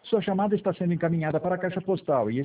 Sua chamada está sendo encaminhada para a caixa postal e